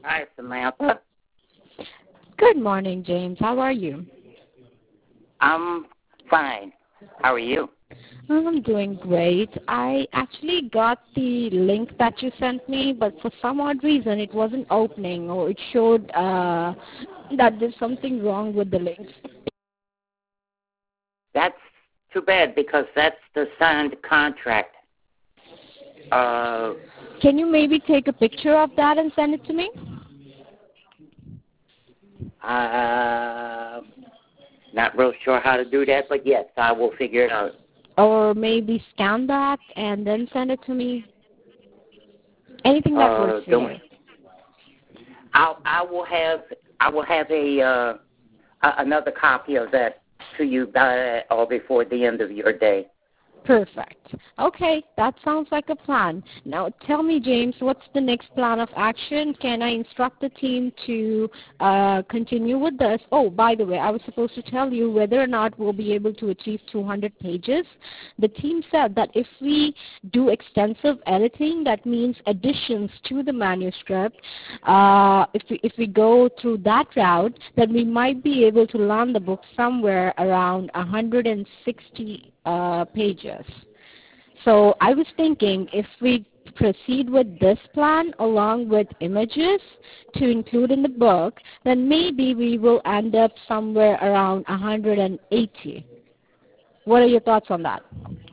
Hi, Samantha. Good morning, James. How are you? I'm fine. How are you? I'm doing great. I actually got the link that you sent me, but for some odd reason it wasn't opening, or it showed that there's something wrong with the link. That's too bad because that's the signed contract. Uh, Can you maybe take a picture of that and send it to me? I'm not real sure how to do that, but yes, I will figure it out. Or maybe scan that and then send it to me? Anything that works for Don't. you. I will have another copy of that to you by or before the end of your day. Perfect. Okay, that sounds like a plan. Now tell me, James, what's the next plan of action? Can I instruct the team to continue with this? Oh, by the way, I was supposed to tell you whether or not we'll be able to achieve 200 pages. The team said that if we do extensive editing, that means additions to the manuscript, if we go through that route, then we might be able to land the book somewhere around 160 pages. So I was thinking if we proceed with this plan along with images to include in the book, then maybe we will end up somewhere around 180. What are your thoughts on that?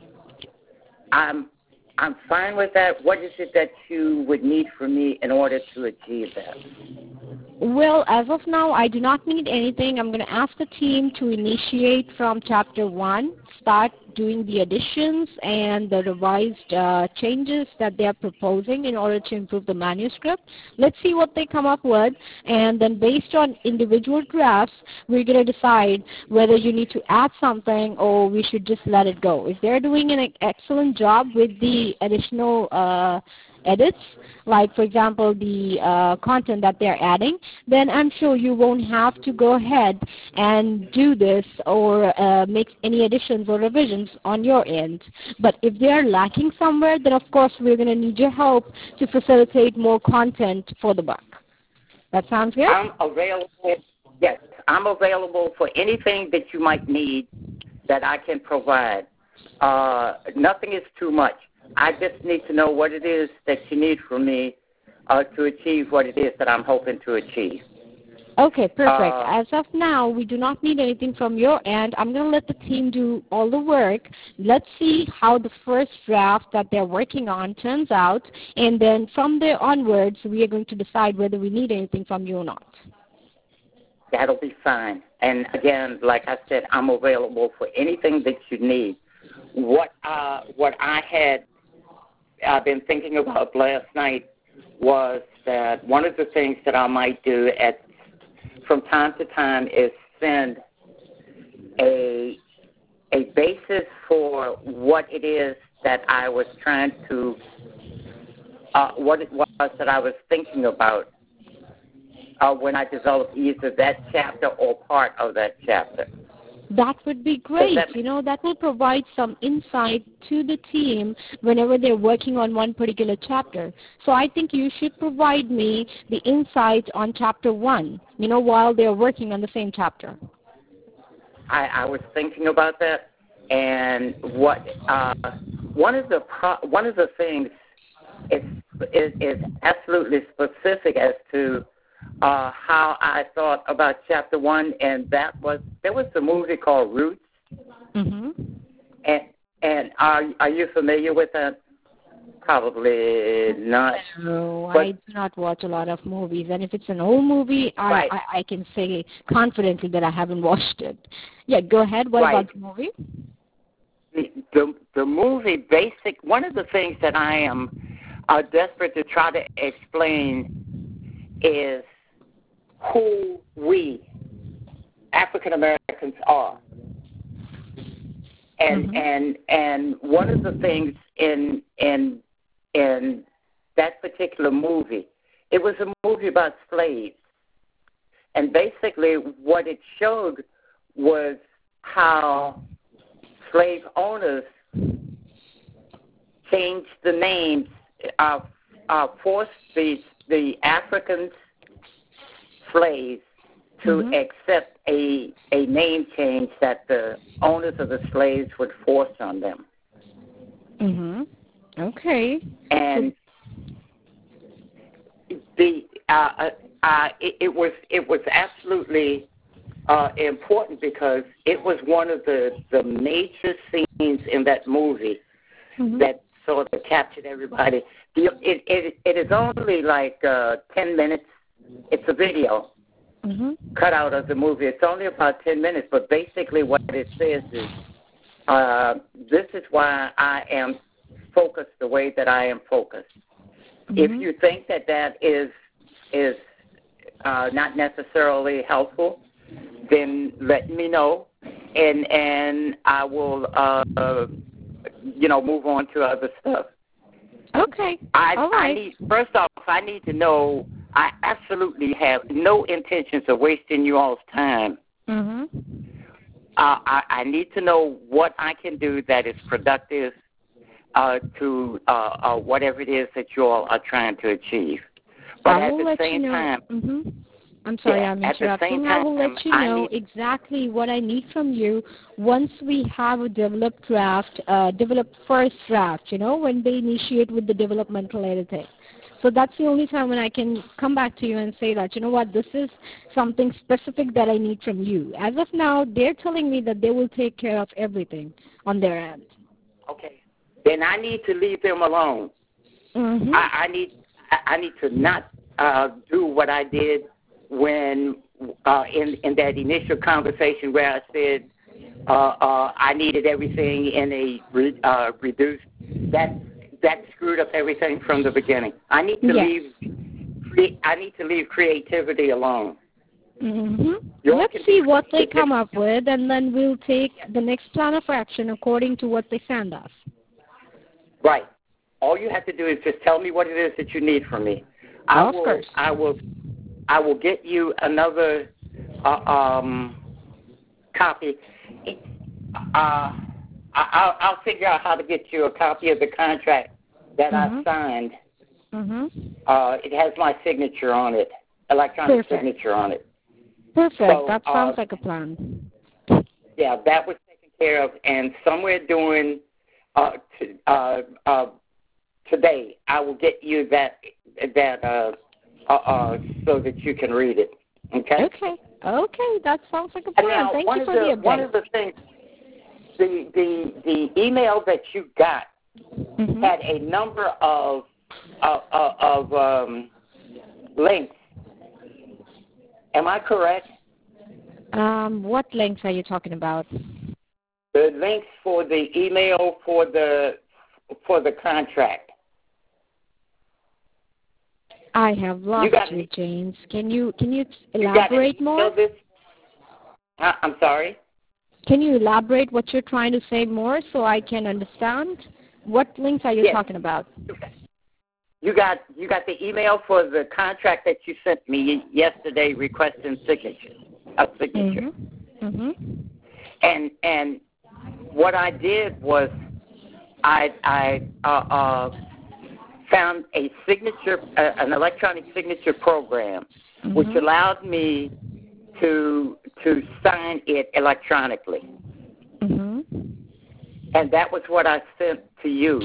I'm fine with that. What is it that you would need from me in order to achieve that? Well, as of now, I do not need anything. I'm going to ask the team to initiate from Chapter 1, start doing the additions and the revised changes that they are proposing in order to improve the manuscript. Let's see what they come up with, and then based on individual drafts, we're going to decide whether you need to add something or we should just let it go. If they're doing an excellent job with the additional edits, like for example the content that they're adding, then I'm sure you won't have to go ahead and do this or make any additions or revisions on your end. But if they're lacking somewhere, then of course we're going to need your help to facilitate more content for the book. That sounds good? I'm available. Yes, I'm available for anything that you might need that I can provide. Nothing is too much. I just need to know what it is that you need from me to achieve what it is that I'm hoping to achieve. Okay, perfect. As of now, we do not need anything from your end. I'm going to let the team do all the work. Let's see how the first draft that they're working on turns out, and then from there onwards, we are going to decide whether we need anything from you or not. That'll be fine. And again, like I said, I'm available for anything that you need. What I've been thinking about last night was that one of the things that I might do from time to time is send a basis for what it is that I was trying to, what it was that I was thinking about when I developed either that chapter or part of that chapter. That would be great. That will provide some insight to the team whenever they're working on one particular chapter. So I think you should provide me the insight on Chapter 1, while they're working on the same chapter. I was thinking about that, and one of the things is absolutely specific as to how I thought about Chapter 1, and there was a movie called Roots. Mm-hmm. And are you familiar with that? Probably not. No, I do not watch a lot of movies, and if it's an old movie, right. I can say confidently that I haven't watched it. Yeah, go ahead. What about the movie? The movie one of the things that I am desperate to try to explain is who we African Americans are. And one of the things in that particular movie, it was a movie about slaves. And basically what it showed was how slave owners changed the names, forced the Africans slaves to accept a name change that the owners of the slaves would force on them. Okay. And it was absolutely important because it was one of the major scenes in that movie that sort of captured everybody. It is only like 10 minutes. It's a video cut out of the movie. It's only about 10 minutes, but basically what it says is, this is why I am focused the way that I am focused. If you think that is not necessarily helpful, then let me know, and I will move on to other stuff. Okay. All right. First off, I need to know. I absolutely have no intentions of wasting you all's time. I need to know what I can do that is productive to whatever it is that you all are trying to achieve. But I at will the let same you know. time, I'm sorry, yeah, I'm at the interrupting. same I time, will let you know exactly what I need from you once we have a developed draft, developed first draft, when they initiate with the developmental editing. So that's the only time when I can come back to you and say that, this is something specific that I need from you. As of now, they're telling me that they will take care of everything on their end. Okay. Then I need to leave them alone. I need to not do what I did when in that initial conversation where I said I needed everything in a reduced. That screwed up everything from the beginning. I need to leave creativity alone. Let's see what they come up with, and then we'll take the next plan of action according to what they send us. Right. All you have to do is just tell me what it is that you need from me. Of course. I will get you another copy. I'll figure out how to get you a copy of the contract that I signed. It has my signature on it, electronic signature on it. Perfect. So, that sounds like a plan. Yeah, that was taken care of, and somewhere during today, I will get you that so that you can read it. Okay. Okay, that sounds like a plan. Now, Thank you for the update. One of the things, the email that you got had a number of links. Am I correct? What links are you talking about? The links for the email for the contract. I have lost you, James. Can you elaborate more? I'm sorry? Can you elaborate what you're trying to say more so I can understand? What links are you talking about? You got the email for the contract that you sent me yesterday requesting a signature. And what I did was I found a signature, an electronic signature program, which allowed me to sign it electronically. And that was what I sent to you.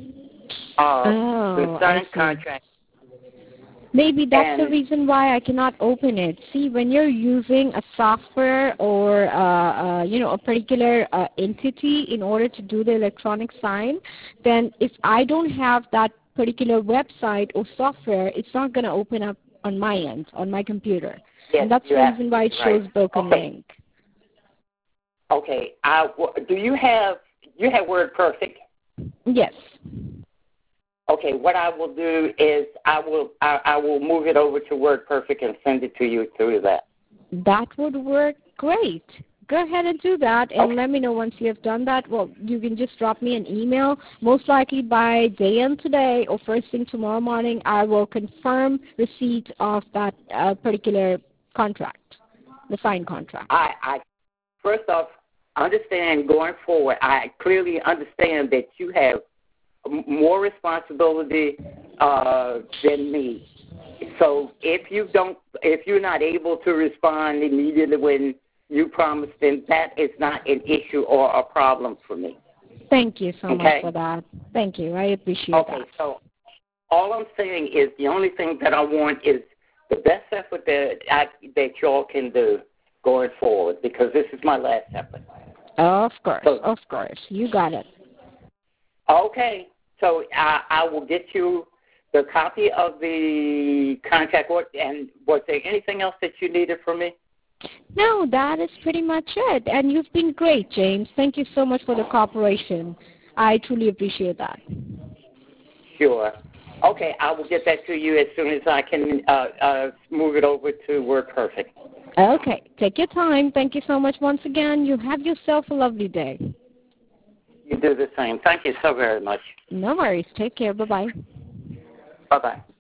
The signed contract. Maybe that's the reason why I cannot open it. See, when you're using a software or a particular entity in order to do the electronic sign, then if I don't have that particular website or software, it's not going to open up on my end, on my computer. Yes, and that's the reason why it shows broken link. Okay. Do you have WordPerfect? Yes. Okay. What I will do is I will move it over to WordPerfect and send it to you through that. That would work great. Go ahead and do that, and let me know once you have done that. Well, you can just drop me an email. Most likely by day end today or first thing tomorrow morning, I will confirm receipt of that particular contract, the signed contract. I first off, understand going forward, I clearly understand that you have more responsibility than me. So if you don't, if you're not able to respond immediately when you promised, then that is not an issue or a problem for me. Thank you so much for that. Thank you. I appreciate that. Okay, so all I'm saying is the only thing that I want is the best effort that y'all can do going forward, because this is my last effort. Of course. You got it. Okay, so I will get you the copy of the contract. And was there anything else that you needed from me? No, that is pretty much it. And you've been great, James. Thank you so much for the cooperation. I truly appreciate that. Sure. Okay, I will get that to you as soon as I can move it over to WordPerfect. Okay, take your time. Thank you so much once again. You have yourself a lovely day. You do the same. Thank you so very much. No worries. Take care. Bye-bye. Bye-bye.